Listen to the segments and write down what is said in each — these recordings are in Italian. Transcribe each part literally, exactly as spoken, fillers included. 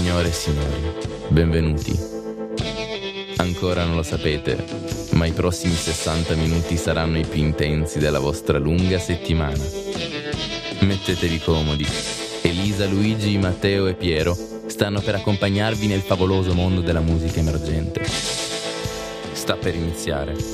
Signore e signori, benvenuti. Ancora non lo sapete, ma i prossimi sessanta minuti saranno i più intensi della vostra lunga settimana. Mettetevi comodi. Elisa, Luigi, Matteo e Piero stanno per accompagnarvi nel favoloso mondo della musica emergente. Sta per iniziare.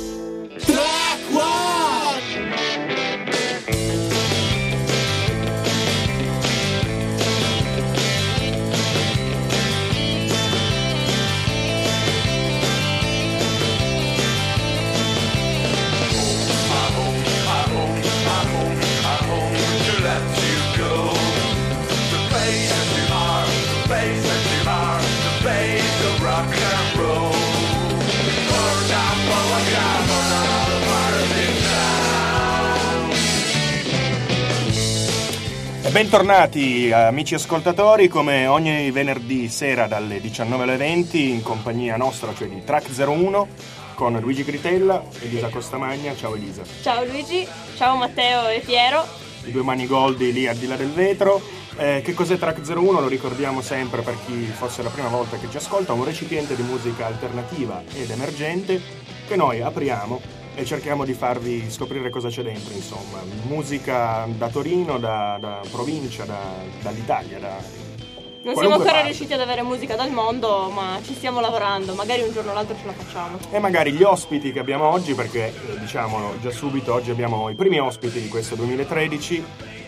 Bentornati amici ascoltatori, come ogni venerdì sera dalle diciannove alle venti in compagnia nostra, cioè di Track zero uno, con Luigi Gritella, Elisa Costamagna. Ciao Elisa. Ciao Luigi, ciao Matteo e Piero. I due manigoldi lì al di là del vetro. Eh, che cos'è Track zero uno? Lo ricordiamo sempre per chi fosse la prima volta che ci ascolta: un recipiente di musica alternativa ed emergente che noi apriamo e cerchiamo di farvi scoprire cosa c'è dentro, insomma, musica da Torino, da, da provincia, da, dall'Italia, da non siamo ancora parte. riusciti ad avere musica dal mondo, ma ci stiamo lavorando, magari un giorno o l'altro ce la facciamo. E magari gli ospiti che abbiamo oggi, perché eh, diciamolo già subito, oggi abbiamo i primi ospiti di questo duemilatredici,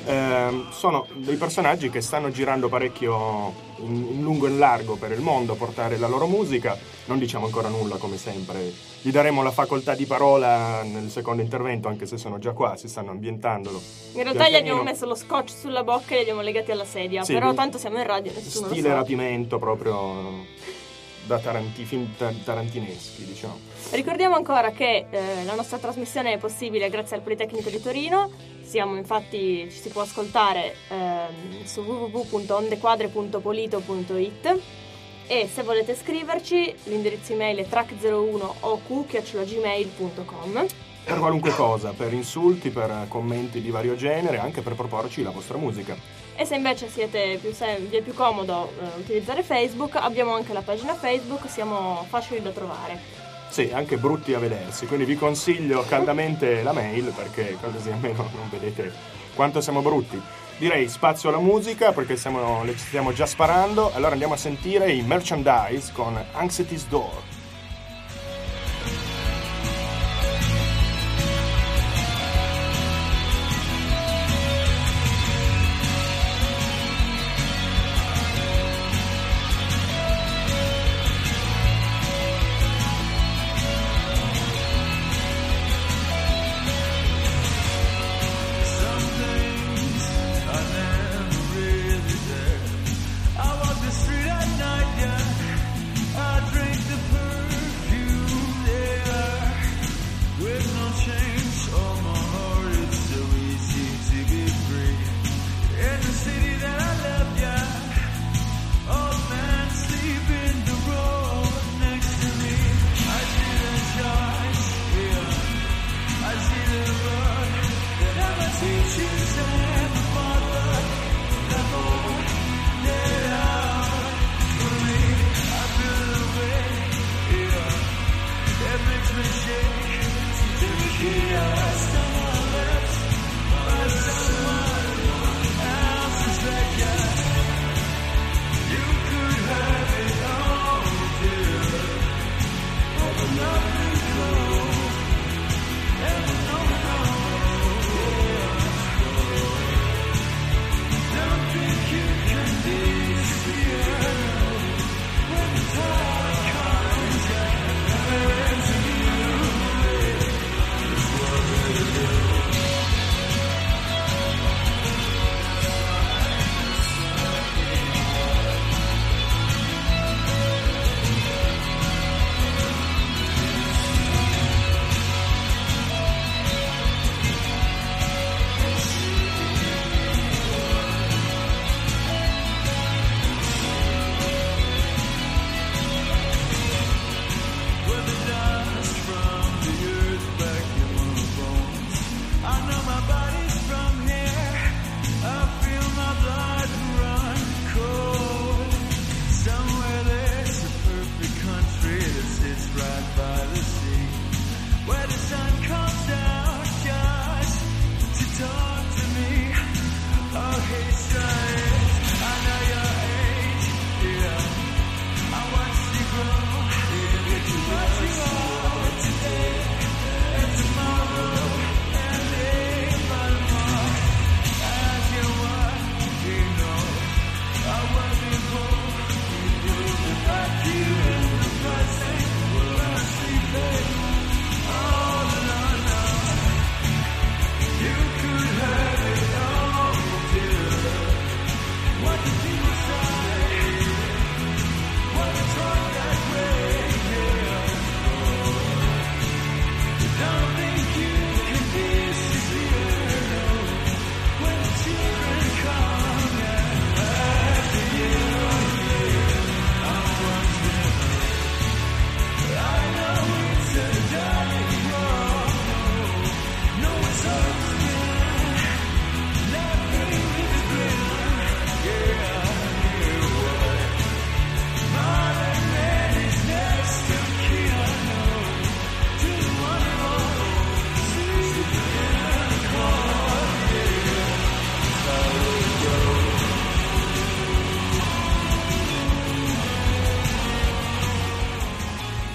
eh, sono dei personaggi che stanno girando parecchio in, in lungo e in largo per il mondo a portare la loro musica. Non diciamo ancora nulla, come sempre, gli daremo la facoltà di parola nel secondo intervento, anche se sono già qua, si stanno ambientandolo. In realtà gli abbiamo messo lo scotch sulla bocca e li abbiamo legati alla sedia, sì, però tanto siamo in radio, nessuno stile lo sa. rapimento proprio da taranti, film tarantineschi, diciamo. Ricordiamo ancora che eh, la nostra trasmissione è possibile grazie al Politecnico di Torino. Siamo infatti, ci si può ascoltare eh, su w w w punto ondequadre punto polito punto i t. E se volete scriverci, l'indirizzo email è track zero uno o q chiocciola gmail punto com. Per qualunque cosa, per insulti, per commenti di vario genere, anche per proporci la vostra musica. E se invece siete più sem- vi è più comodo eh, utilizzare Facebook, abbiamo anche la pagina Facebook, siamo facili da trovare. Sì, anche brutti a vedersi, quindi vi consiglio caldamente la mail, perché così almeno non vedete quanto siamo brutti. Direi spazio alla musica, perché siamo, le stiamo già sparando. Allora andiamo a sentire i Merchandise con Anxiety's Door. I walk the street at night, yeah. I drink the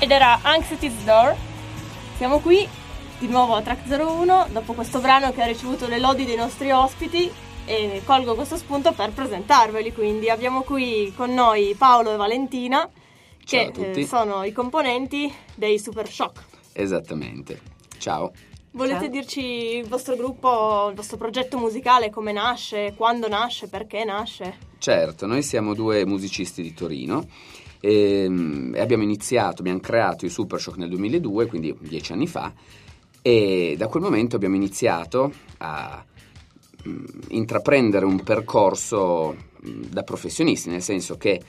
ed era Anxiety's Door. Siamo qui di nuovo a Track zero uno dopo questo brano che ha ricevuto le lodi dei nostri ospiti e colgo questo spunto per presentarveli. Quindi abbiamo qui con noi Paolo e Valentina, che eh, sono i componenti dei Super Shock. Esattamente. Ciao. Volete Ciao. dirci il vostro gruppo, il vostro progetto musicale, come nasce, quando nasce, perché nasce? Certo, noi siamo due musicisti di Torino e, e abbiamo iniziato, abbiamo creato i Super Shock nel duemiladue, quindi dieci anni fa, e da quel momento abbiamo iniziato a mh, intraprendere un percorso mh, da professionisti, nel senso che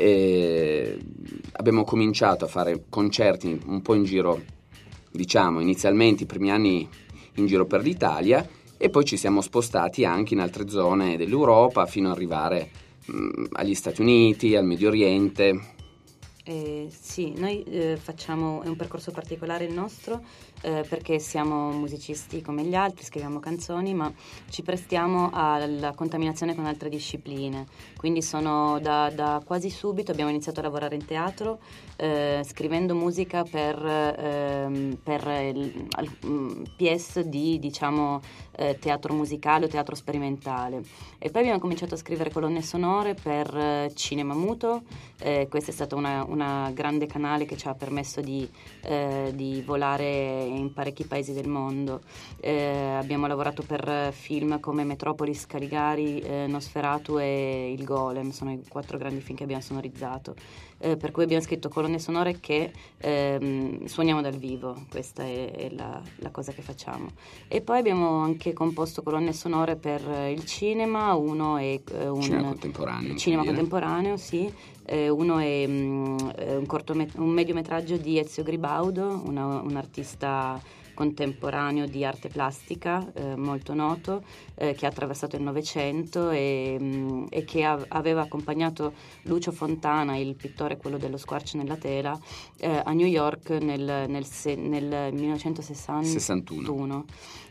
eh, abbiamo cominciato a fare concerti un po' in giro, diciamo inizialmente i primi anni in giro per l'Italia, e poi ci siamo spostati anche in altre zone dell'Europa fino ad arrivare mh, agli Stati Uniti, al Medio Oriente. Eh, sì, noi eh, facciamo, è un percorso particolare il nostro, eh, perché siamo musicisti come gli altri, scriviamo canzoni, ma ci prestiamo alla contaminazione con altre discipline. Quindi sono da, da quasi subito abbiamo iniziato a lavorare in teatro, eh, scrivendo musica per, ehm, per il, il, P S di, diciamo, eh, teatro musicale o teatro sperimentale. E poi abbiamo cominciato a scrivere colonne sonore per eh, cinema muto. Eh, questa è stata una, una grande canale che ci ha permesso di, eh, di volare in parecchi paesi del mondo. Eh, abbiamo lavorato per film come Metropolis, Caligari, eh, Nosferatu e Il Golem, sono i quattro grandi film che abbiamo sonorizzato. Eh, per cui abbiamo scritto colonne sonore che ehm, suoniamo dal vivo, questa è, è la, la cosa che facciamo. E poi abbiamo anche composto colonne sonore per il cinema, uno è eh, un cinema contemporaneo. Cinema contemporaneo, sì. Eh, uno è um, un, cortomet- un mediometraggio di Ezio Gribaudo, una, un artista contemporaneo di arte plastica eh, molto noto, eh, che ha attraversato il Novecento e, mh, e che ha, aveva accompagnato Lucio Fontana, il pittore, quello dello squarcio nella tela, eh, a New York nel, nel, se- nel millenovecentosessantuno.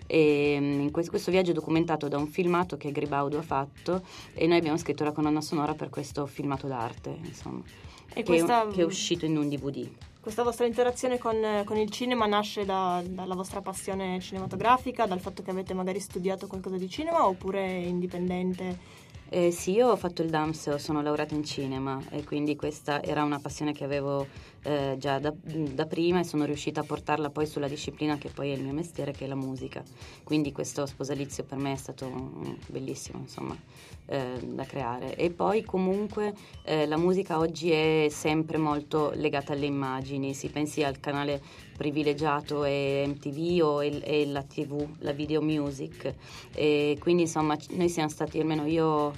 E in questo, questo viaggio è documentato da un filmato che Gribaudo ha fatto, e noi abbiamo scritto la colonna sonora per questo filmato d'arte, insomma, E che, questa, che è uscito in un D V D. Questa vostra interazione con, con il cinema nasce da, dalla vostra passione cinematografica, dal fatto che avete magari studiato qualcosa di cinema, oppure è indipendente? Eh, sì, io ho fatto il D A M S, sono laureata in cinema, e quindi questa era una passione che avevo eh, già da, da prima, e sono riuscita a portarla poi sulla disciplina che poi è il mio mestiere, che è la musica. Quindi questo sposalizio per me è stato um, bellissimo, insomma, eh, da creare. E poi comunque eh, la musica oggi è sempre molto legata alle immagini, si pensi al canale privilegiato è M T V o è, è la tivù, la video music, e quindi insomma noi siamo stati, almeno io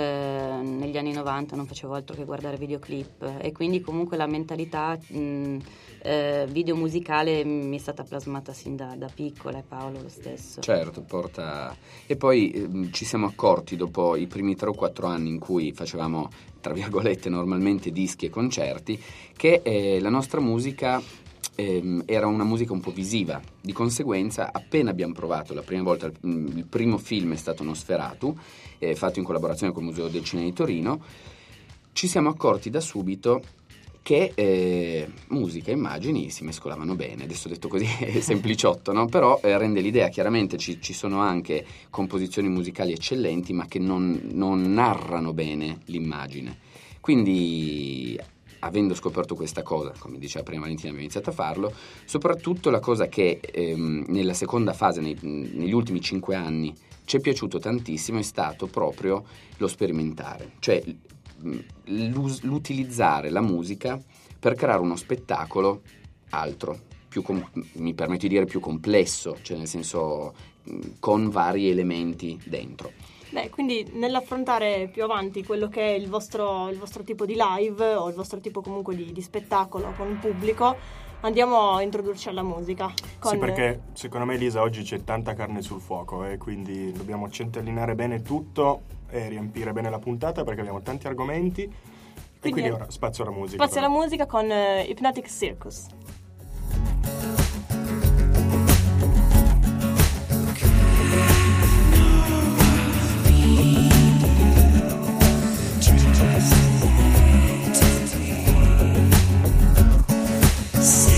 eh, negli anni novanta non facevo altro che guardare videoclip, e quindi comunque la mentalità mh, eh, video musicale mi è stata plasmata sin da, da piccola, e Paolo lo stesso. Certo, porta. E poi eh, ci siamo accorti dopo i primi tre o quattro anni in cui facevamo, tra virgolette, normalmente dischi e concerti, che eh, la nostra musica era una musica un po' visiva. Di conseguenza, appena abbiamo provato la prima volta, il primo film è stato Nosferatu, eh, fatto in collaborazione col Museo del Cinema di Torino, ci siamo accorti da subito che eh, musica e immagini si mescolavano bene. Adesso detto così è sempliciotto, no? Però eh, rende l'idea. Chiaramente ci, ci sono anche composizioni musicali eccellenti, ma che non, non narrano bene l'immagine. Quindi, avendo scoperto questa cosa, come diceva prima Valentina, abbiamo iniziato a farlo. Soprattutto la cosa che ehm, nella seconda fase, nei, negli ultimi cinque anni, ci è piaciuto tantissimo è stato proprio lo sperimentare, cioè l'utilizzare la musica per creare uno spettacolo altro, più com- mi permetto di dire più complesso, cioè nel senso con vari elementi dentro. Beh, quindi nell'affrontare più avanti quello che è il vostro, il vostro tipo di live o il vostro tipo comunque di, di spettacolo con il pubblico, andiamo a introdurci alla musica. Con... Sì, perché secondo me, Elisa, oggi c'è tanta carne sul fuoco e quindi dobbiamo centellinare bene tutto e riempire bene la puntata, perché abbiamo tanti argomenti. Quindi, e quindi ora spazio alla musica. Spazio alla musica con uh, Hypnotic Circus. So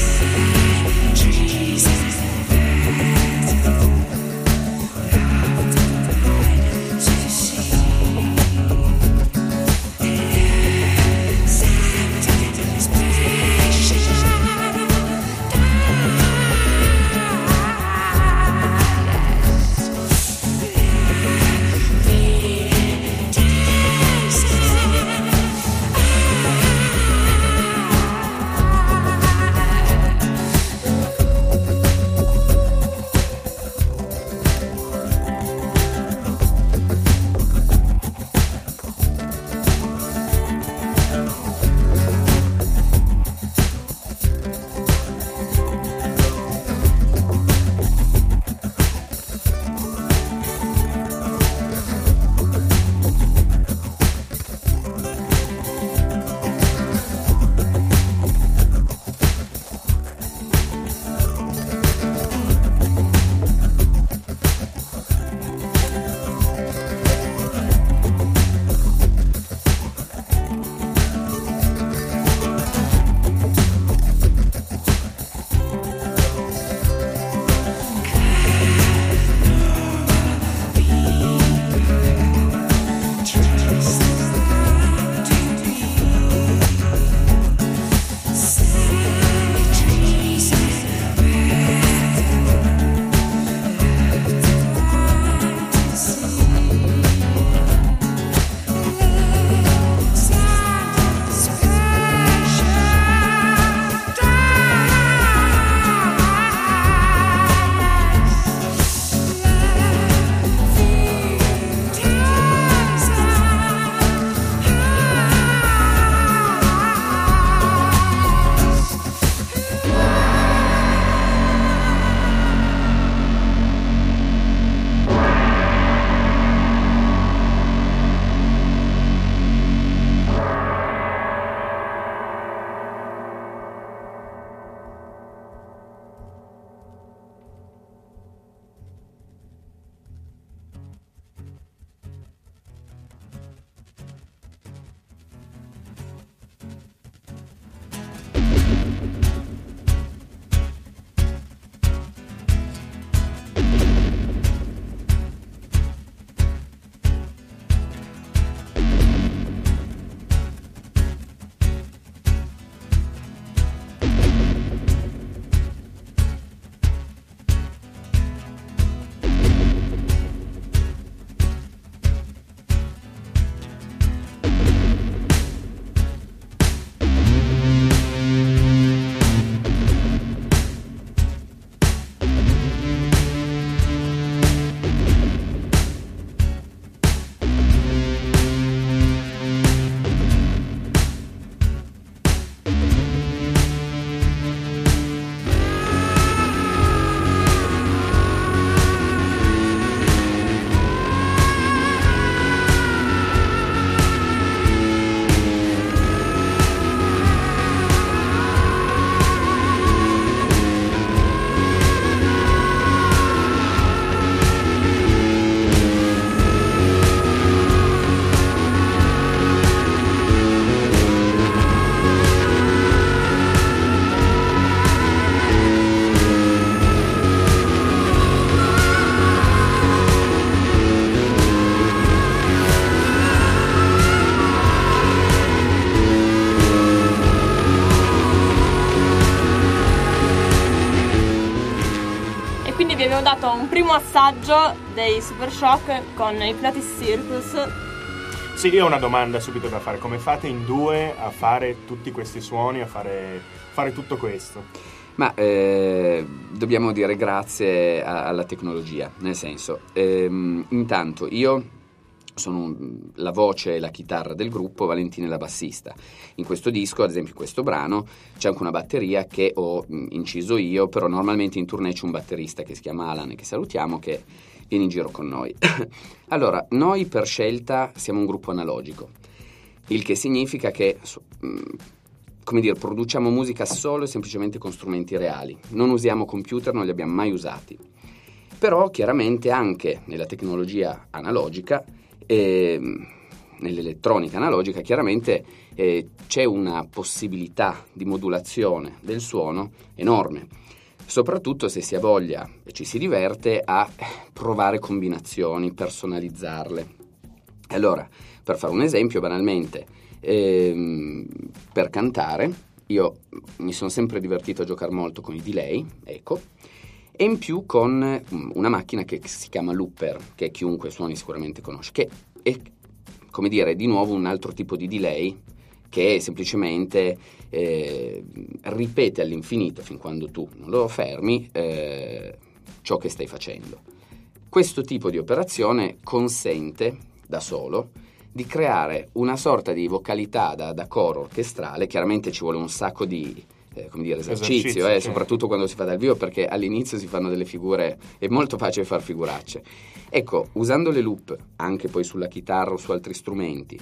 primo assaggio dei Super Shock con i Pilates Circus. Sì, io ho una domanda subito da fare. Come fate in due a fare tutti questi suoni, a fare, fare tutto questo? Ma eh, dobbiamo dire grazie a, alla tecnologia, nel senso, ehm, intanto io sono la voce e la chitarra del gruppo, Valentina è la bassista. In questo disco, ad esempio in questo brano, c'è anche una batteria che ho inciso io, però normalmente in tournée c'è un batterista che si chiama Alan, che salutiamo, che viene in giro con noi. Allora, noi per scelta siamo un gruppo analogico, il che significa che, come dire, produciamo musica solo e semplicemente con strumenti reali. Non usiamo computer, non li abbiamo mai usati. Però chiaramente anche nella tecnologia analogica, e nell'elettronica analogica, chiaramente eh, c'è una possibilità di modulazione del suono enorme, soprattutto se si ha voglia e ci si diverte a provare combinazioni, personalizzarle. Allora, per fare un esempio, banalmente, ehm, per cantare, io mi sono sempre divertito a giocare molto con i delay, ecco, e in più con una macchina che si chiama Looper, che chiunque suoni sicuramente conosce, che è, come dire, di nuovo un altro tipo di delay che semplicemente eh, ripete all'infinito, fin quando tu non lo fermi, eh, ciò che stai facendo. Questo tipo di operazione consente da solo di creare una sorta di vocalità da, da coro orchestrale. Chiaramente ci vuole un sacco di Eh, come dire, esercizio, esercizio eh, certo. Soprattutto quando si fa dal vivo, perché all'inizio si fanno delle figure, è molto facile far figuracce. Ecco, usando le loop anche poi sulla chitarra o su altri strumenti,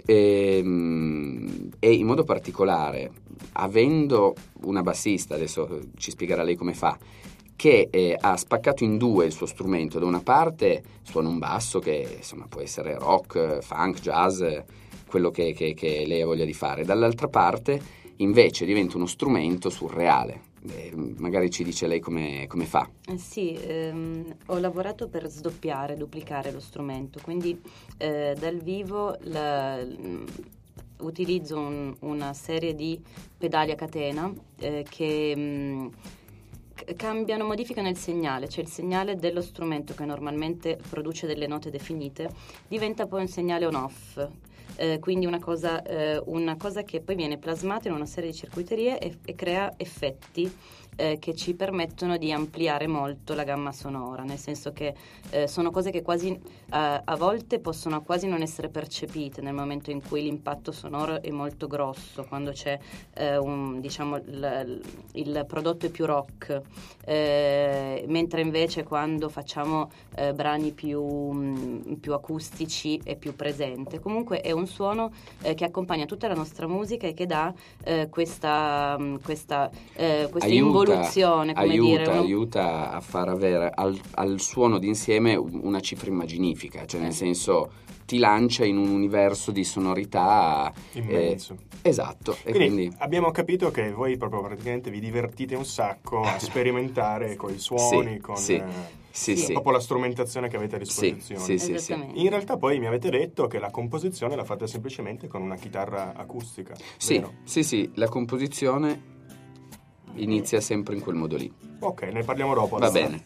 ehm, e in modo particolare avendo una bassista, adesso ci spiegherà lei come fa, che eh, ha spaccato in due il suo strumento. Da una parte suona un basso che insomma può essere rock, funk, jazz, quello che, che, che lei ha voglia di fare, dall'altra parte invece diventa uno strumento surreale. Eh, magari ci dice lei come, come fa. Eh sì, ehm, ho lavorato per sdoppiare, duplicare lo strumento, quindi eh, dal vivo la, utilizzo un, una serie di pedali a catena eh, che mh, cambiano, modificano il segnale, cioè il segnale dello strumento che normalmente produce delle note definite diventa poi un segnale on-off. Eh, quindi una cosa, eh, una cosa che poi viene plasmata in una serie di circuiterie e, e crea effetti eh, che ci permettono di ampliare molto la gamma sonora, nel senso che eh, sono cose che quasi eh, a volte possono quasi non essere percepite nel momento in cui l'impatto sonoro è molto grosso, quando c'è eh, un, diciamo il, il prodotto è più rock, eh, mentre invece quando facciamo eh, brani più, mh, più acustici è più presente. Comunque è un suono eh, che accompagna tutta la nostra musica e che dà eh, questa, mh, questa, eh, questa aiuta, involuzione, come aiuta, dire, un... aiuta a far avere al, al suono d'insieme una cifra immaginifica, cioè nel senso ti lancia in un universo di sonorità immenso. Eh, esatto. Quindi, e quindi abbiamo capito che voi proprio praticamente vi divertite un sacco a sperimentare con i suoni, sì, con sì. Eh, Sì, sì, sì. proprio la strumentazione che avete a disposizione. Sì, sì, sì, sì. In realtà poi mi avete detto che la composizione la fate semplicemente con una chitarra acustica. Sì, vero? sì, sì, la composizione inizia sempre in quel modo lì. Ok, ne parliamo dopo. Va allora. bene.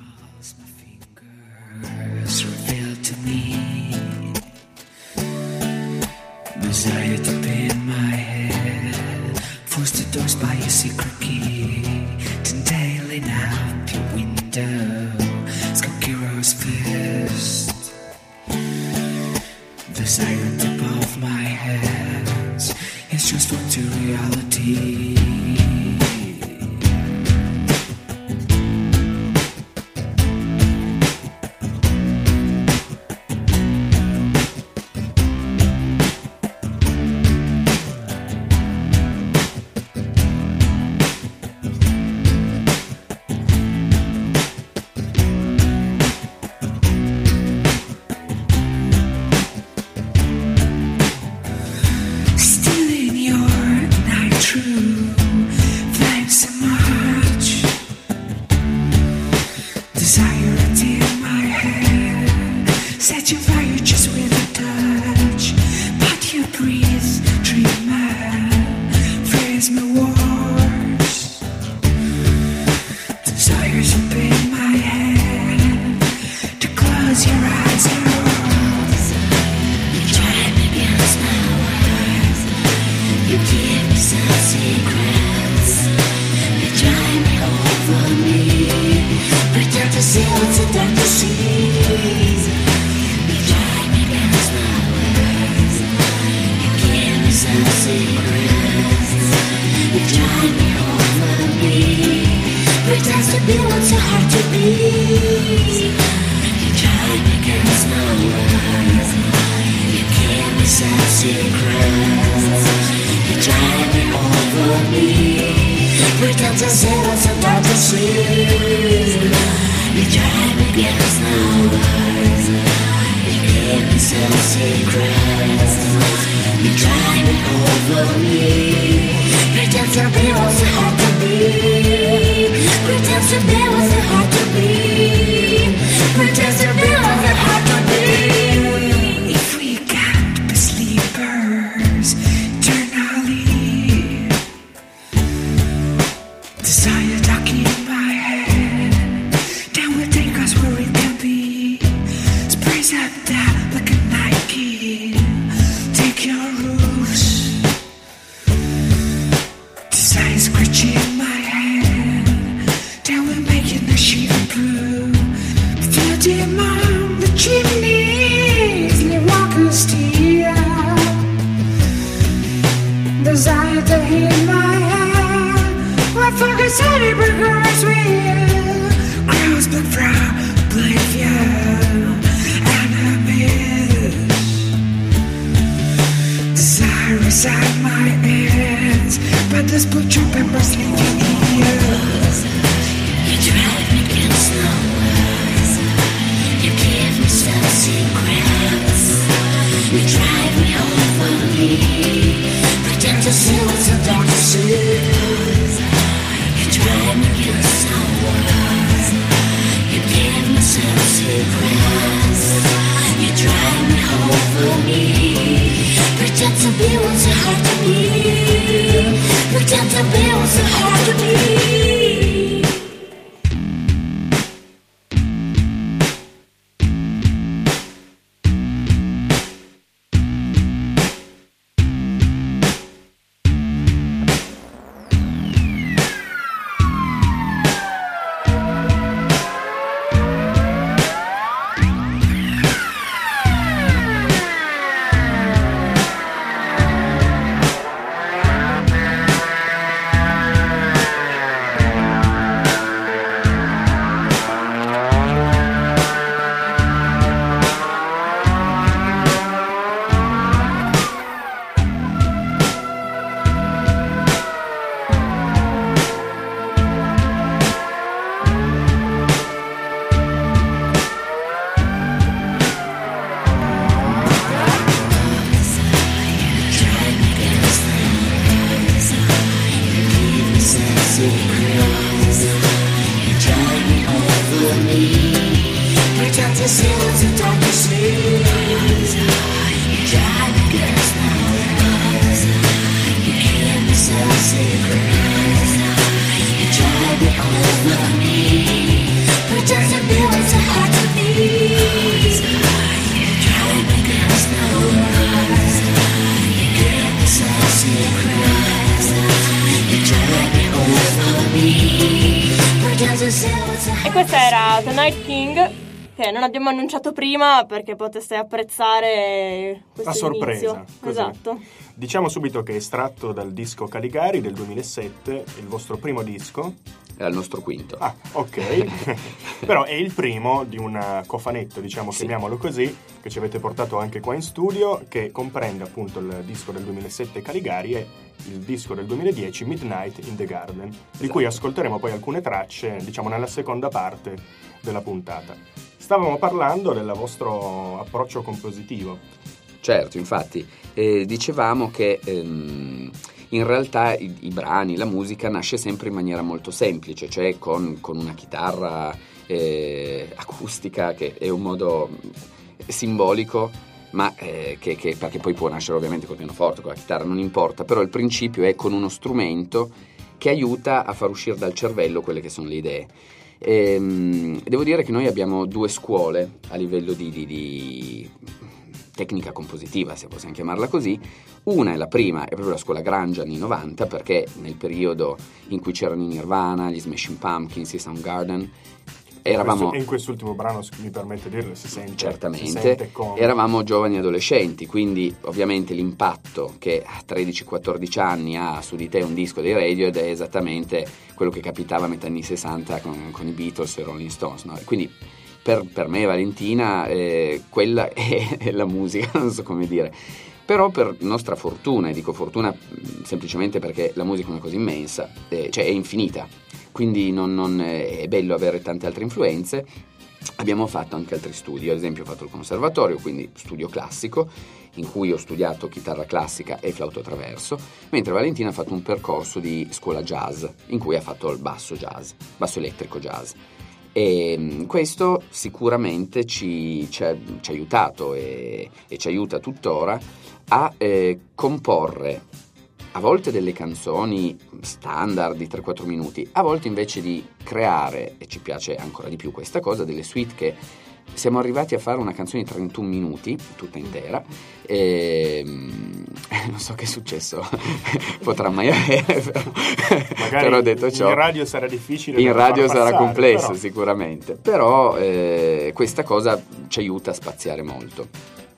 Desire to pin my head, forced to doors by a secret key. Daily now, your window, Skokie Rose fist. The silent above my hands is just one to reality. Desires up in my head. close your eyes and you drive me against my words. You give me some secrets. You drive me over me. Pretend to see what's the doctor sees. You drive me against my words. You give me some secrets. You drive me over me. Pretends to be what's so hard to be. You drive me against my words. You give me some secrets. You drive me over me. Pretend to say what's so hard to see. You drive me against my words. You give me some secrets. You drive me over me. Pretend to be what's so hard to be. Pretend to be what's so hard to be. Pretend to be what's so hard to be. If we can't be sleepers eternally, desire dark in my head, then will take us where it can be. Sprays up down like a Nike. Take your roofs. Desire scratching my head, then we're making a sheet of blue. Floating on the chimneys, leave walkers steel. Desire to hear my head, what focus any burgers will. Crows but from oblivion, enemies. Desire inside my ears, but this blue trap embers leaving ears. You drive me against the words. You give me some secrets. You drive me over me. Pretend to see what's so dark to see. You drive me against the words. You give me some secrets. You drive me over me. Pretend to be what's so hard to be. Pretend to be what's so hard to be. E questa era The Night King, che non abbiamo annunciato prima perché poteste apprezzare questo la sorpresa. inizio. Così. Esatto. Diciamo subito che è estratto dal disco Caligari del duemilasette, il vostro primo disco. Era il nostro quinto. Ah, ok. Però è il primo di un cofanetto, diciamo, sì, chiamiamolo così, che ci avete portato anche qua in studio, che comprende appunto il disco del duemilasette Caligari e il disco del duemiladieci Midnight in the Garden, esatto, di cui ascolteremo poi alcune tracce, diciamo, nella seconda parte della puntata. Stavamo parlando del vostro approccio compositivo. Certo, infatti, eh, dicevamo che ehm, in realtà i, i brani, la musica nasce sempre in maniera molto semplice, cioè con, con una chitarra eh, acustica, che è un modo simbolico, ma eh, che, che, perché poi può nascere ovviamente col pianoforte, con la chitarra, non importa, però il principio è con uno strumento che aiuta a far uscire dal cervello quelle che sono le idee. Ehm, devo dire che noi abbiamo due scuole a livello di, di, di tecnica compositiva, se possiamo chiamarla così. Una è la prima, è proprio la scuola grunge anni novanta, perché nel periodo in cui c'erano i Nirvana, gli Smashing Pumpkins, i Soundgarden, eravamo... E in quest'ultimo brano, mi permette di dirlo, si sente. Certamente, si sente come... eravamo giovani adolescenti, quindi ovviamente l'impatto che a tredici quattordici anni ha su di te un disco dei Radiohead è esattamente quello che capitava a metà anni sessanta con, con i Beatles e i Rolling Stones, no? Quindi per, per me Valentina eh, quella è, è la musica, non so come dire. Però per nostra fortuna, e dico fortuna semplicemente perché la musica è una cosa immensa, eh, cioè è infinita, quindi non, non è bello avere tante altre influenze. Abbiamo fatto anche altri studi, ad esempio ho fatto il conservatorio, quindi studio classico, in cui ho studiato chitarra classica e flauto traverso, mentre Valentina ha fatto un percorso di scuola jazz, in cui ha fatto il basso jazz, basso elettrico jazz. E questo sicuramente ci, ci, ha, ci ha aiutato e, e ci aiuta tuttora a eh, comporre a volte delle canzoni standard di tre quattro minuti, a volte invece di creare, e ci piace ancora di più questa cosa, delle suite che siamo arrivati a fare una canzone di trentuno minuti, tutta intera, e non so che è successo potrà mai avere, però, magari però detto ciò, in radio sarà difficile, in radio sarà passare, complesso però. Sicuramente, però eh, questa cosa ci aiuta a spaziare molto,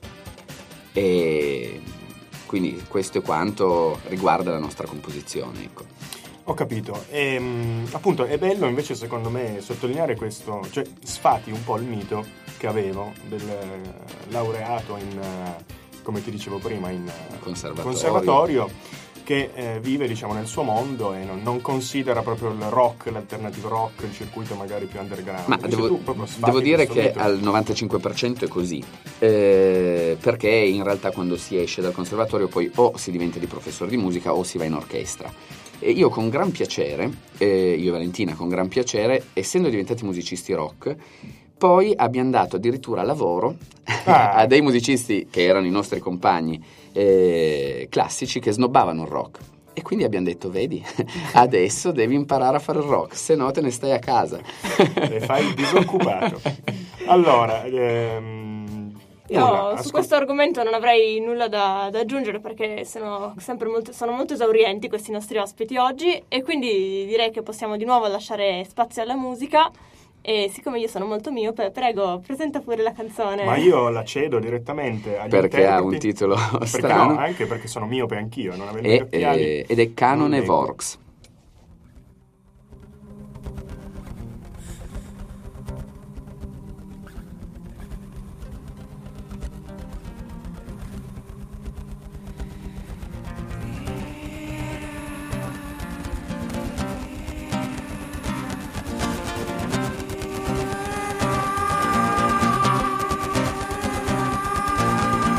e quindi questo è quanto riguarda la nostra composizione, ecco. Ho capito. E, appunto è bello invece secondo me sottolineare questo, cioè sfati un po' il mito che avevo del laureato in, come ti dicevo prima, in conservatorio, conservatorio che eh, vive diciamo nel suo mondo e non, non considera proprio il rock, l'alternative rock, il circuito magari più underground. Ma Invece devo, tu proprio sfati devo dire questo che mito. al novantacinque per cento è così, eh, perché in realtà quando si esce dal conservatorio poi o si diventa di professore di musica o si va in orchestra. E io con gran piacere, eh, io e Valentina con gran piacere, essendo diventati musicisti rock, poi abbiamo dato addirittura lavoro ah. a dei musicisti che erano i nostri compagni eh, classici che snobbavano il rock. E quindi abbiamo detto, vedi, adesso devi imparare a fare il rock, se no te ne stai a casa. E fai il disoccupato. Allora... Ehm... Io Ora, su ascol- questo argomento non avrei nulla da, da aggiungere perché sono sempre molto, sono molto esaurienti questi nostri ospiti oggi e quindi direi che possiamo di nuovo lasciare spazio alla musica e siccome io sono molto miope, prego, presenta pure la canzone. Ma io la cedo direttamente agli perché ha un interpreti, titolo perché strano. No, anche perché sono miope anch'io, non avendo E, gli occhiali. eh, ed è Canone non leggo. Vorx.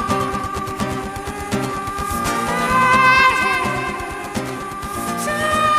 Time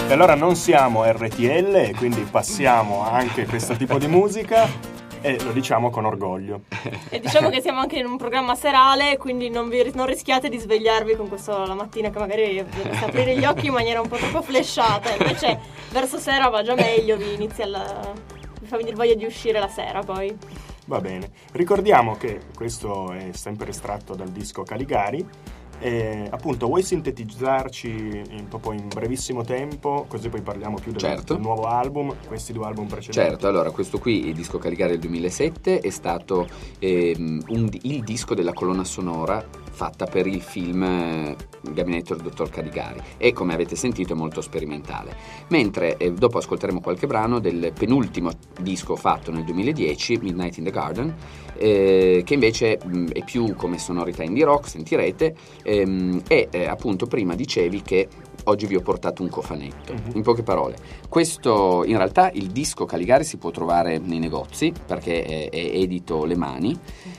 E allora non siamo R T L e quindi passiamo anche questo tipo di musica e lo diciamo con orgoglio. E diciamo che siamo anche in un programma serale, quindi non, vi, non rischiate di svegliarvi con questo la mattina che magari dovete aprire gli occhi in maniera un po' troppo flashata, invece verso sera va già meglio, vi inizia la, vi fa venire voglia di uscire la sera poi. Va bene, ricordiamo che questo è sempre estratto dal disco Caligari. E appunto, vuoi sintetizzarci in, proprio in brevissimo tempo, così poi parliamo più del, certo. del nuovo album, questi due album precedenti? Certo, allora questo qui, il disco Caligari del duemilasette, è stato ehm, un, il disco della colonna sonora fatta per il film eh, Gabinetto del dottor Caligari, e come avete sentito è molto sperimentale, mentre eh, dopo ascolteremo qualche brano del penultimo disco fatto nel duemiladieci, Midnight in the Garden, eh, che invece mh, è più come sonorità indie rock, sentirete, ehm, e eh, appunto prima dicevi che oggi vi ho portato un cofanetto. Mm-hmm. In poche parole, questo in realtà il disco Caligari si può trovare nei negozi perché è, è edito Le Mani,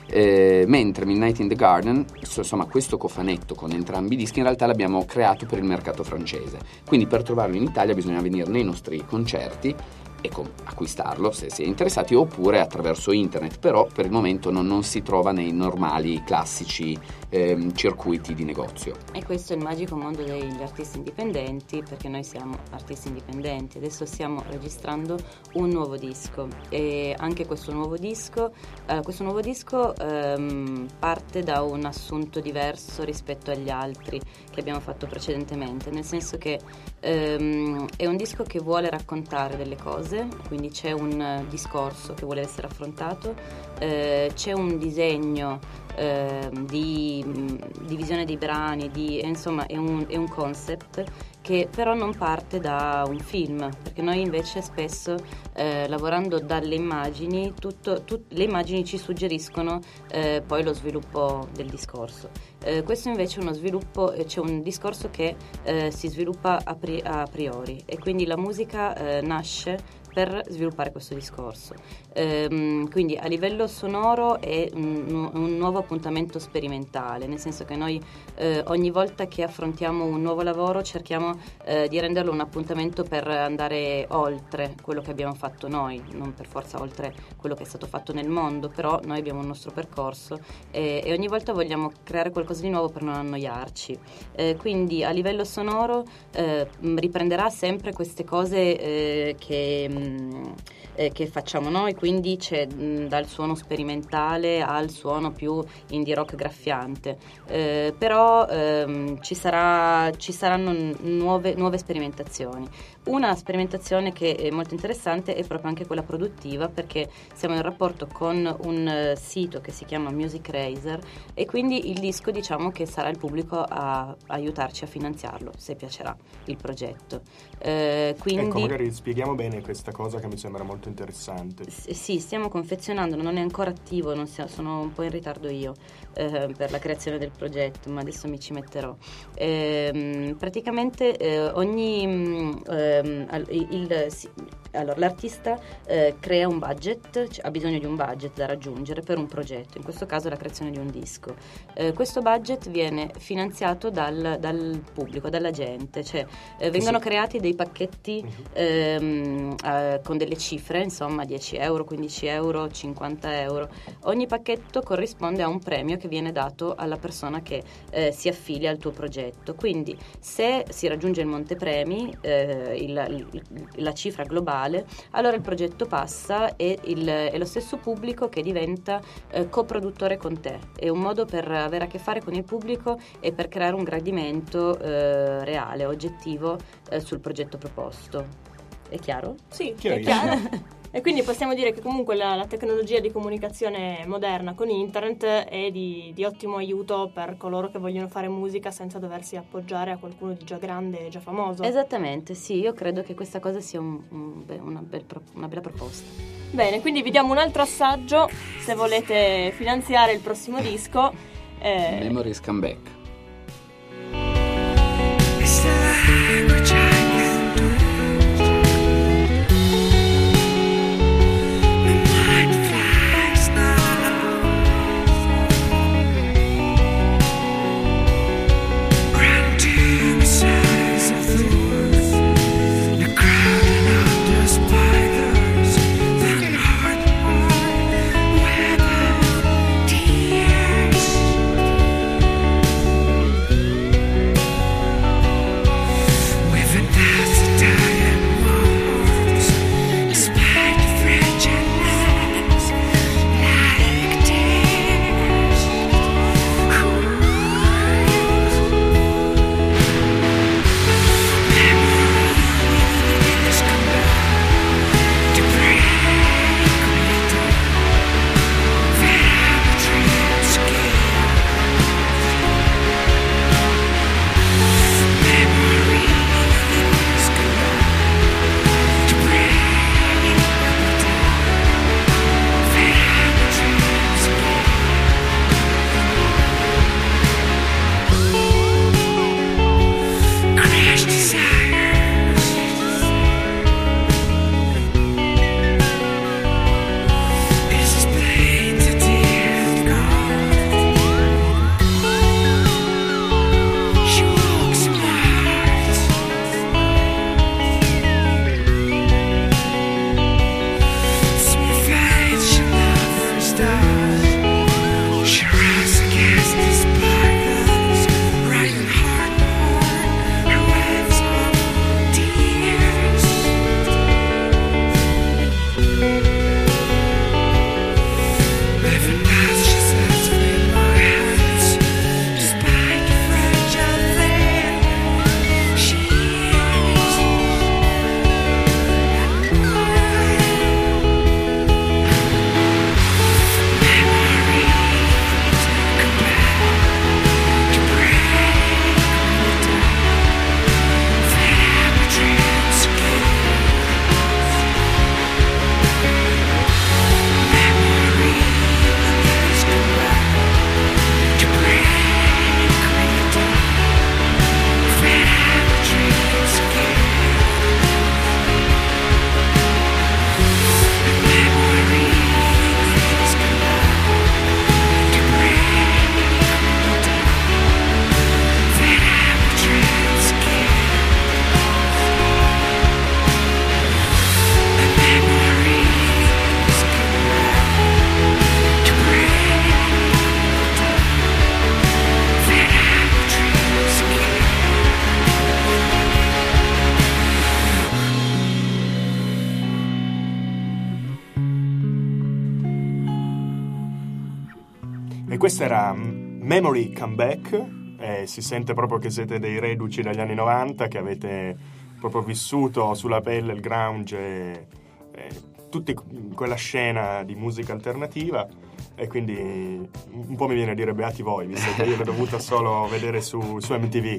eh, mentre Midnight in the Garden, insomma questo cofanetto con entrambi i dischi in realtà l'abbiamo creato per il mercato francese, quindi per trovarlo in Italia bisogna venire nei nostri concerti e com- acquistarlo se si è interessati, oppure attraverso internet, però per il momento non, non si trova nei normali classici ehm, circuiti di negozio. E questo è il magico mondo degli artisti indipendenti, perché noi siamo artisti indipendenti. Adesso stiamo registrando un nuovo disco e anche questo nuovo disco eh, questo nuovo disco ehm, parte da un assunto diverso rispetto agli altri che abbiamo fatto precedentemente, nel senso che ehm, è un disco che vuole raccontare delle cose, quindi c'è un uh, discorso che vuole essere affrontato, eh, c'è un disegno eh, di mh, divisione dei brani, di, eh, insomma è un, è un concept che però non parte da un film, perché noi invece spesso eh, lavorando dalle immagini, tutto, tut, le immagini ci suggeriscono eh, poi lo sviluppo del discorso. Eh, questo invece è uno sviluppo, eh, c'è un discorso che eh, si sviluppa a, pri- a priori, e quindi la musica eh, nasce per sviluppare questo discorso. Ehm, quindi a livello sonoro è un, un nuovo appuntamento sperimentale, nel senso che noi eh, ogni volta che affrontiamo un nuovo lavoro cerchiamo eh, di renderlo un appuntamento per andare oltre quello che abbiamo fatto noi, non per forza oltre quello che è stato fatto nel mondo, però noi abbiamo un nostro percorso e, e ogni volta vogliamo creare qualcosa di nuovo per non annoiarci. Eh, quindi a livello sonoro eh, riprenderà sempre queste cose eh, che Eh, che facciamo noi, quindi c'è mh, dal suono sperimentale al suono più indie rock graffiante, eh, però ehm, ci, sarà, ci saranno nuove, nuove sperimentazioni. Una sperimentazione che è molto interessante è proprio anche quella produttiva, perché siamo in rapporto con un uh, sito che si chiama Music Razer, e quindi il disco diciamo che sarà il pubblico a, a aiutarci a finanziarlo, se piacerà il progetto. Eh, quindi, ecco, magari spieghiamo bene questa cosa che mi sembra molto interessante. S- sì, stiamo confezionando, non è ancora attivo, non sia, sono un po' in ritardo io eh, per la creazione del progetto, ma adesso mi ci metterò. Eh, praticamente eh, ogni mh, ehm, il, il, sì, allora, l'artista eh, crea un budget, cioè, ha bisogno di un budget da raggiungere per un progetto, in questo caso la creazione di un disco. Eh, questo budget viene finanziato dal, dal pubblico, dalla gente, cioè eh, vengono sì. creati dei pacchetti ehm, eh, con delle cifre, insomma dieci euro, quindici euro, cinquanta euro. Ogni pacchetto corrisponde a un premio che viene dato alla persona che eh, si affilia al tuo progetto. Quindi se si raggiunge il montepremi, eh, il, il, la cifra globale, allora il progetto passa e il, è lo stesso pubblico che diventa eh, coproduttore con te. È un modo per avere a che fare con il pubblico e per creare un gradimento eh, reale, oggettivo eh, sul progetto proposto. È chiaro? Sì, è chiaro. E quindi possiamo dire che comunque la, la tecnologia di comunicazione moderna con internet è di, di ottimo aiuto per coloro che vogliono fare musica senza doversi appoggiare a qualcuno di già grande e già famoso. Esattamente, sì, io credo che questa cosa sia un, un, una, bel, una bella proposta. Bene, quindi vi diamo un altro assaggio se volete finanziare il prossimo disco. Eh... Memories Come Back. E questa era Memory Come Back, e si sente proprio che siete dei reduci dagli anni novanta, che avete proprio vissuto sulla pelle il grunge e, e tutta quella scena di musica alternativa, e quindi un po' mi viene a dire beati voi, visto che io l'ho dovuta solo vedere su, su M T V.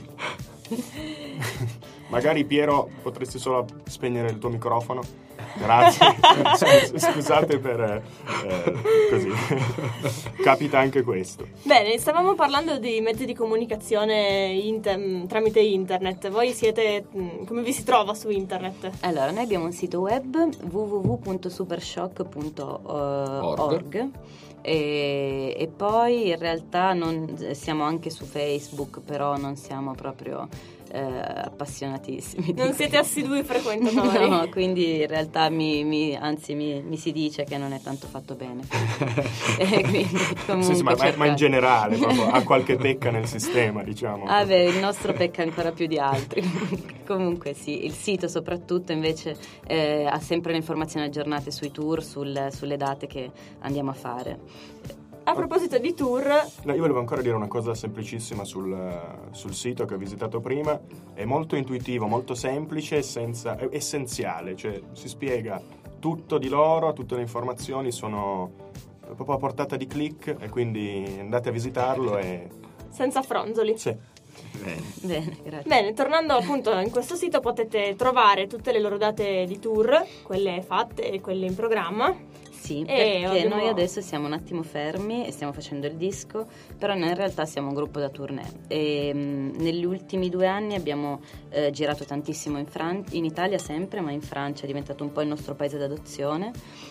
Magari Piero potresti solo spegnere il tuo microfono, grazie. Scusate per eh, così capita anche questo. Bene, stavamo parlando di mezzi di comunicazione inter- tramite internet. Voi siete, come vi si trova su internet? Allora, noi abbiamo un sito web w w w punto supershock punto org e, e poi in realtà non, siamo anche su Facebook, però non siamo proprio eh, appassionatissimi. Non siete assidui frequentatori? No, quindi in realtà mi, mi, anzi mi, mi si dice che non è tanto fatto bene. E quindi, sì, sì, ma, ma in generale proprio, ha qualche pecca nel sistema, diciamo. Ah beh, il nostro pecca ancora più di altri. Comunque sì, il sito soprattutto invece eh, ha sempre le informazioni aggiornate sui tour, sul, sulle date che andiamo a fare. A proposito di tour, no, io volevo ancora dire una cosa semplicissima sul, sul sito che ho visitato prima. È molto intuitivo, molto semplice, senza, è essenziale, cioè si spiega tutto di loro, tutte le informazioni sono proprio a portata di click, e quindi andate a visitarlo e... senza fronzoli. Sì. Bene. Bene, grazie. Bene, tornando appunto in questo sito potete trovare tutte le loro date di tour, quelle fatte e quelle in programma. Sì, E perché abbiamo- noi adesso siamo un attimo fermi e stiamo facendo il disco, però noi in realtà siamo un gruppo da tournée e mh, negli ultimi due anni abbiamo eh, girato tantissimo in, Fran- in Italia sempre, ma in Francia è diventato un po' il nostro paese d'adozione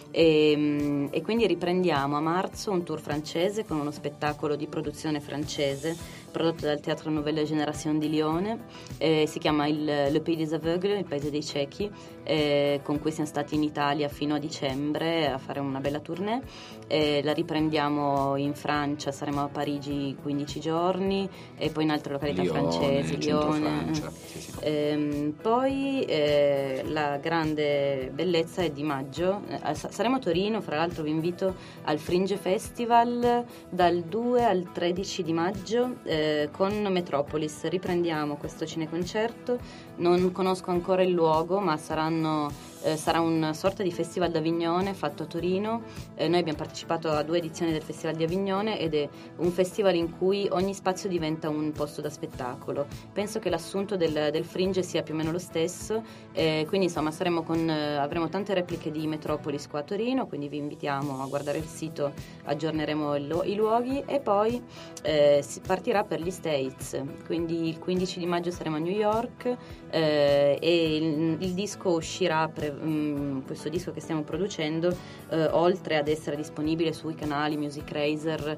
e, mh, e quindi riprendiamo a marzo un tour francese con uno spettacolo di produzione francese prodotto dal Teatro Nouvelle Génération di Lione, eh, si chiama il Le Pays des Aveugles, il paese dei ciechi, eh, con cui siamo stati in Italia fino a dicembre a fare una bella tournée. Eh, la riprendiamo in Francia, saremo a Parigi quindici giorni e poi in altre località Lione, francesi, centro Lione. Francia, sì, sì. Ehm, poi eh, la grande bellezza è di maggio, eh, sa- saremo a Torino, fra l'altro vi invito al Fringe Festival dal due al tredici di maggio eh, con Metropolis. Riprendiamo questo cineconcerto, non conosco ancora il luogo, ma saranno, eh, sarà una sorta di festival d'Avignone fatto a Torino. Eh, noi abbiamo partecipato a due edizioni del Festival di Avignone ed è un festival in cui ogni spazio diventa un posto da spettacolo. Penso che l'assunto del, del Fringe sia più o meno lo stesso, eh, quindi insomma saremo con, eh, avremo tante repliche di Metropolis qua a Torino, quindi vi invitiamo a guardare il sito, aggiorneremo il, i luoghi e poi eh, si partirà per gli States, quindi il quindici di maggio saremo a New York eh, e il, il disco uscirà, pre, mh, questo disco che stiamo producendo, eh, oltre ad essere disponibile sui canali Music Razer,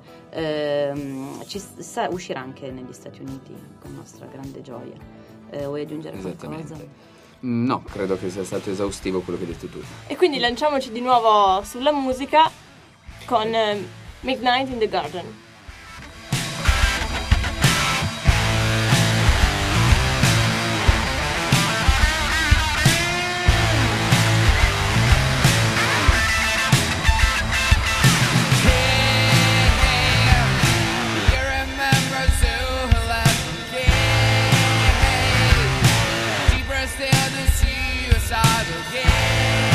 ehm, ci, sa, uscirà anche negli Stati Uniti con nostra grande gioia. Eh, vuoi aggiungere qualcosa? No, credo che sia stato esaustivo quello che hai detto tu. E quindi lanciamoci di nuovo sulla musica con eh, Midnight in the Garden.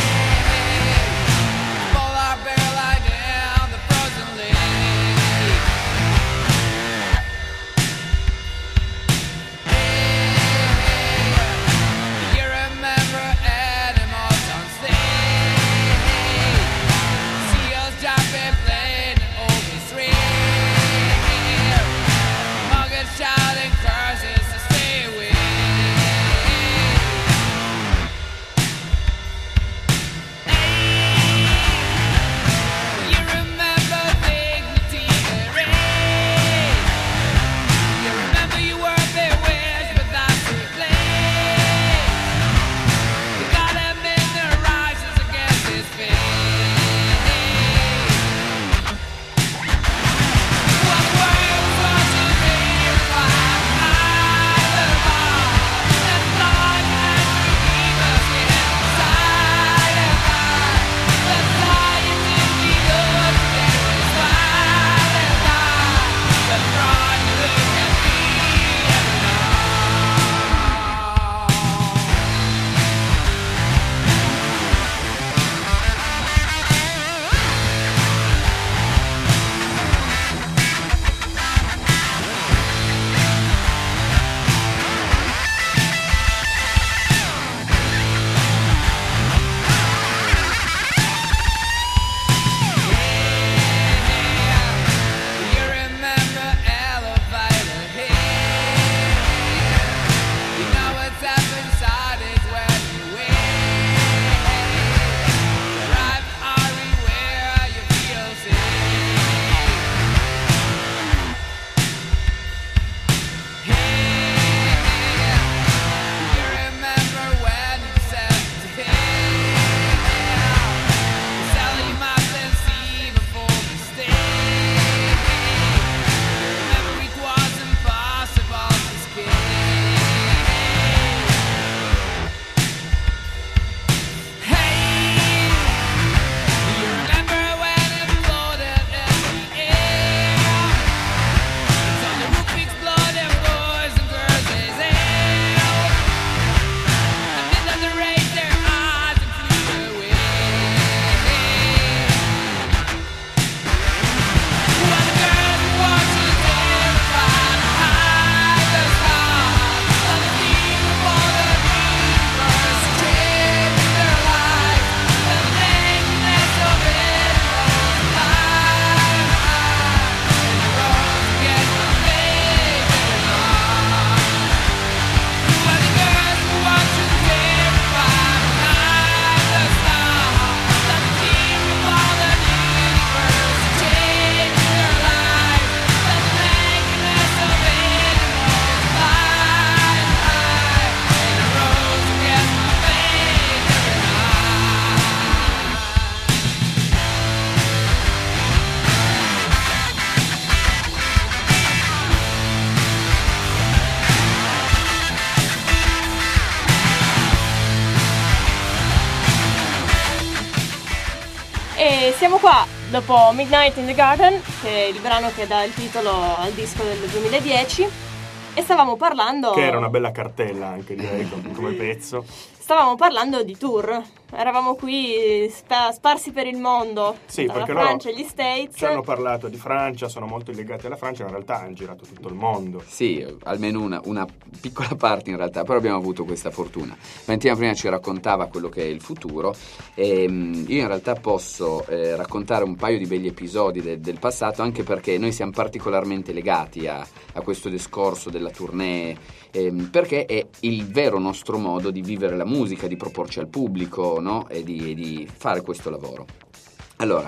Pull our barrel eye down the frozen lake. E siamo qua dopo Midnight in the Garden, che è il brano che dà il titolo al disco del duemiladieci, e stavamo parlando... Che era una bella cartella anche, direi, come pezzo. Stavamo parlando di tour, eravamo qui spa- sparsi per il mondo, sì, tra la perché Francia loro e gli States. ci hanno parlato di Francia, sono molto legati alla Francia, ma in realtà hanno girato tutto il mondo. Sì, almeno una, una piccola parte in realtà, però abbiamo avuto questa fortuna. Valentina prima ci raccontava quello che è il futuro, e um, io in realtà posso eh, raccontare un paio di belli episodi de- del passato, anche perché noi siamo particolarmente legati a, a questo discorso della tournée, ehm, perché è il vero nostro modo di vivere la musica, di proporci al pubblico, no? E di, e di fare questo lavoro. Allora,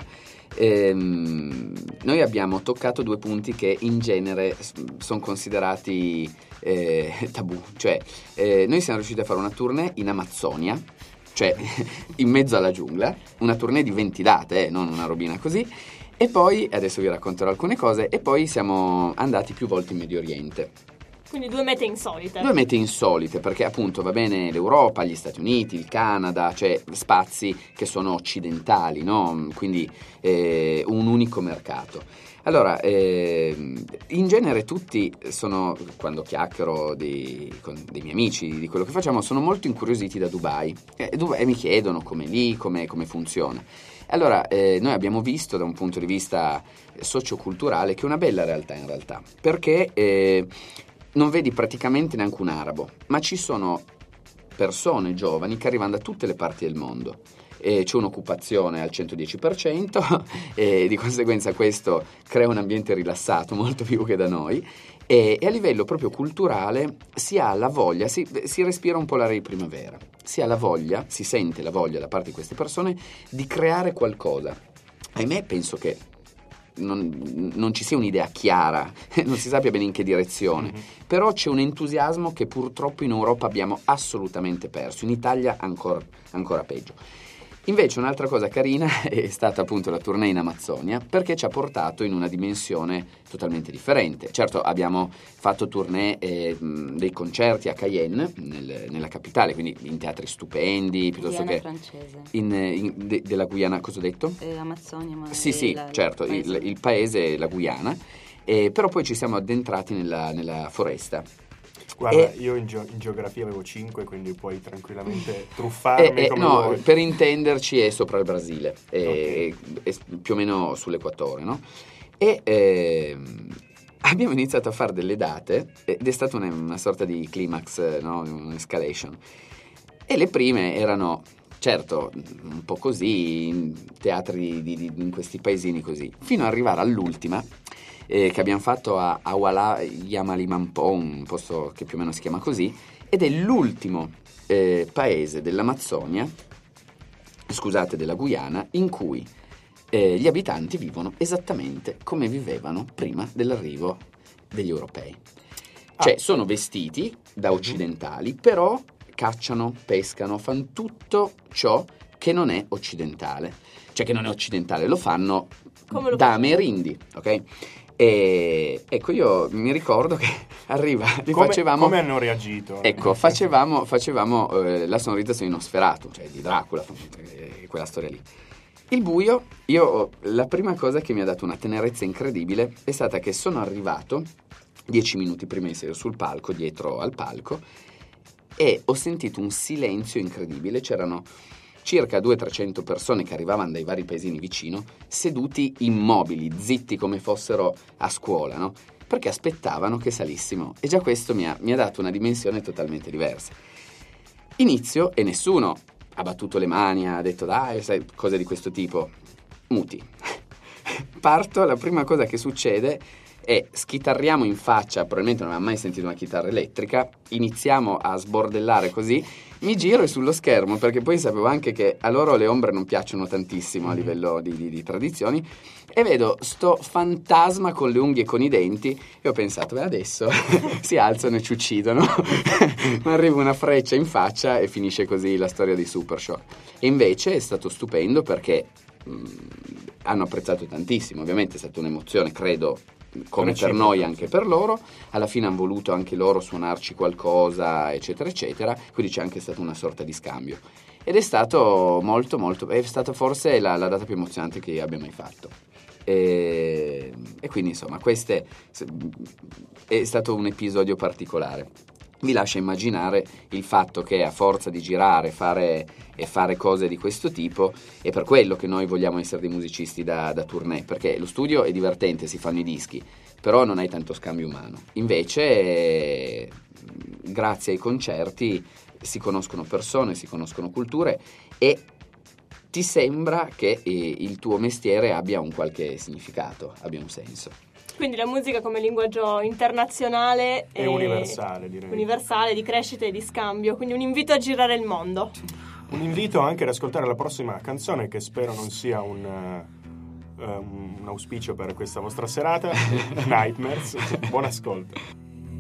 ehm, noi abbiamo toccato due punti che in genere sono considerati eh, tabù, cioè eh, noi siamo riusciti a fare una tournée in Amazzonia, cioè in mezzo alla giungla, una tournée di venti date, eh, non una robina così, e poi, adesso vi racconterò alcune cose, e poi siamo andati più volte in Medio Oriente. Quindi due mete insolite. Due mete insolite, perché appunto va bene l'Europa, gli Stati Uniti, il Canada, cioè spazi che sono occidentali, no? Quindi eh, un unico mercato. Allora, eh, in genere tutti sono, quando chiacchiero di, con dei miei amici di quello che facciamo, sono molto incuriositi da Dubai e, Dubai, e mi chiedono come lì, come, come funziona. Allora, eh, noi abbiamo visto da un punto di vista socioculturale che è una bella realtà in realtà, perché eh, non vedi praticamente neanche un arabo, ma ci sono persone giovani che arrivano da tutte le parti del mondo. E c'è un'occupazione al centodieci per cento e di conseguenza questo crea un ambiente rilassato, molto più che da noi, e, e a livello proprio culturale si ha la voglia, si, si respira un po' l'aria di primavera, si ha la voglia, si sente la voglia da parte di queste persone di creare qualcosa. Ahimè, penso che non, non ci sia un'idea chiara, non si sappia bene in che direzione, mm-hmm. però c'è un entusiasmo che purtroppo in Europa abbiamo assolutamente perso, in Italia ancora, ancora peggio. Invece un'altra cosa carina è stata appunto la tournée in Amazzonia, perché ci ha portato in una dimensione totalmente differente. Certo, abbiamo fatto tournée eh, dei concerti a Cayenne, nel, nella capitale, quindi in teatri stupendi, piuttosto Guyana che francese. in, in de, della Guyana, cosa ho detto? Eh, Amazzonia, ma sì, sì, la, certo, il paese. Il, il paese, la Guyana, eh, però poi ci siamo addentrati nella, nella foresta. Guarda, e, io in, geo- in geografia avevo cinque, quindi puoi tranquillamente truffarmi e, come no, vuoi. Per intenderci è sopra il Brasile, è, okay. è, è più o meno sull'equatore, no? E eh, abbiamo iniziato a fare delle date ed è stata una, una sorta di climax, no? Un'escalation. E le prime erano, certo, un po' così, in teatri di, di, in questi paesini così, fino ad arrivare all'ultima, Eh, che abbiamo fatto a Awala Yamalimanpo, un posto che più o meno si chiama così, ed è l'ultimo eh, paese dell'Amazzonia, scusate, della Guyana, in cui eh, gli abitanti vivono esattamente come vivevano prima dell'arrivo degli europei. Cioè ah. sono vestiti da occidentali, però cacciano, pescano, fanno tutto ciò che non è occidentale. Cioè che non è occidentale, lo fanno come lo da fanno? amerindi, ok? E ecco, io mi ricordo che arriva, li come, facevamo. Come hanno reagito? Ecco, facevamo, facevamo eh, la sonorizzazione di Nosferatu, cioè di Dracula, eh, quella storia lì. Il buio, io la prima cosa che mi ha dato una tenerezza incredibile è stata che sono arrivato dieci minuti prima di sedere sul palco, dietro al palco, e ho sentito un silenzio incredibile. C'erano circa duecento trecento persone che arrivavano dai vari paesini vicino, seduti immobili, zitti come fossero a scuola, no? Perché aspettavano che salissimo. E già questo mi ha, mi ha dato una dimensione totalmente diversa. Inizio e nessuno ha battuto le mani, ha detto dai, sai, cose di questo tipo. Muti. Parto, la prima cosa che succede è schitarriamo in faccia, probabilmente non aveva mai sentito una chitarra elettrica, iniziamo a sbordellare così, mi giro e sullo schermo, perché poi sapevo anche che a loro le ombre non piacciono tantissimo a livello di, di, di tradizioni, e vedo sto fantasma con le unghie e con i denti, e ho pensato, beh, adesso si alzano e ci uccidono. Mi arriva una freccia in faccia e finisce così la storia di Super Shock. E invece è stato stupendo perché mh, hanno apprezzato tantissimo, ovviamente è stata un'emozione, credo, come per noi anche per loro. Alla fine hanno voluto anche loro suonarci qualcosa, eccetera eccetera, quindi c'è anche stata una sorta di scambio. ed è stato molto molto, è stata forse la, la data più emozionante che abbia mai fatto. E, e quindi insomma queste è stato un episodio particolare. Vi lascia immaginare il fatto che a forza di girare fare, e fare cose di questo tipo è per quello che noi vogliamo essere dei musicisti da, da tournée, perché lo studio è divertente, si fanno i dischi, però non hai tanto scambio umano. Invece grazie ai concerti si conoscono persone, si conoscono culture e ti sembra che eh, il tuo mestiere abbia un qualche significato, abbia un senso. Quindi la musica come linguaggio internazionale e universale, direi. Universale, di crescita e di scambio, quindi un invito a girare il mondo. Un invito anche ad ascoltare la prossima canzone, che spero non sia un, uh, um, un auspicio per questa vostra serata, Nightmares. Buon ascolto.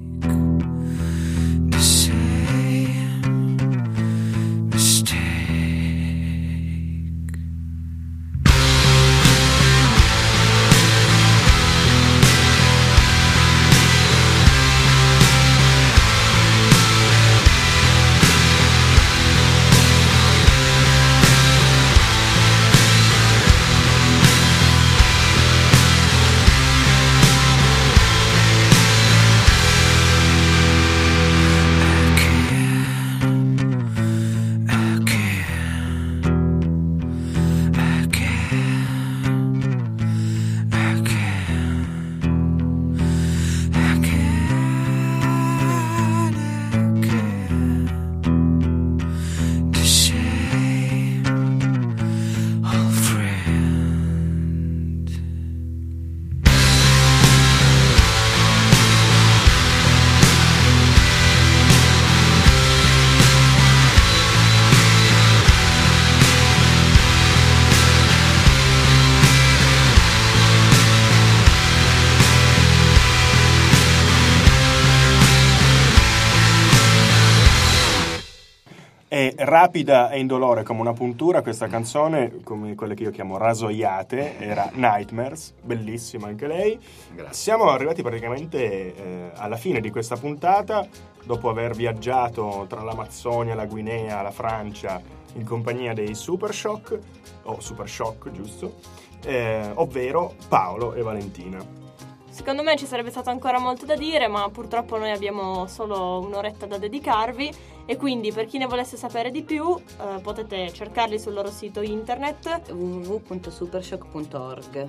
È rapida e indolore come una puntura questa canzone, come quelle che io chiamo rasoiate, era Nightmares, bellissima anche lei. Grazie. Siamo arrivati praticamente eh, alla fine di questa puntata, dopo aver viaggiato tra l'Amazzonia, la Guinea, la Francia, in compagnia dei Super Shock, o Super Shock, giusto? Eh, ovvero Paolo e Valentina. Secondo me ci sarebbe stato ancora molto da dire, ma purtroppo noi abbiamo solo un'oretta da dedicarvi e quindi per chi ne volesse sapere di più eh, potete cercarli sul loro sito internet w w w punto supershock punto org.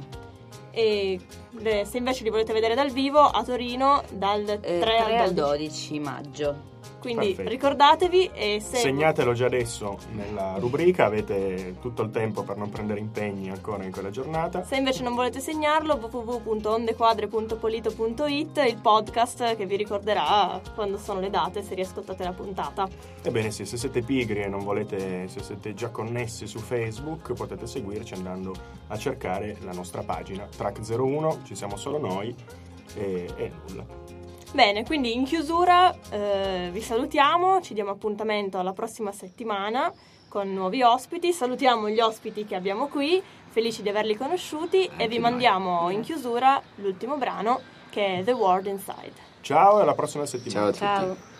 E le, se invece li volete vedere dal vivo, a Torino dal Eh, tre al dodici. dodici maggio. Quindi Perfetto. ricordatevi e se Segnatelo già adesso nella rubrica, avete tutto il tempo per non prendere impegni ancora in quella giornata. Se invece non volete segnarlo, w w w punto ondequadre punto polito punto it, il podcast che vi ricorderà quando sono le date se riascoltate la puntata. Ebbene sì, se siete pigri e non volete, se siete già connessi su Facebook, potete seguirci andando a cercare la nostra pagina Track zero uno, ci siamo solo noi e, e nulla. Bene, quindi in chiusura eh, vi salutiamo, ci diamo appuntamento alla prossima settimana con nuovi ospiti, salutiamo gli ospiti che abbiamo qui, felici di averli conosciuti e vi mandiamo in chiusura l'ultimo brano che è The World Inside. Ciao e alla prossima settimana. Ciao a tutti. Ciao.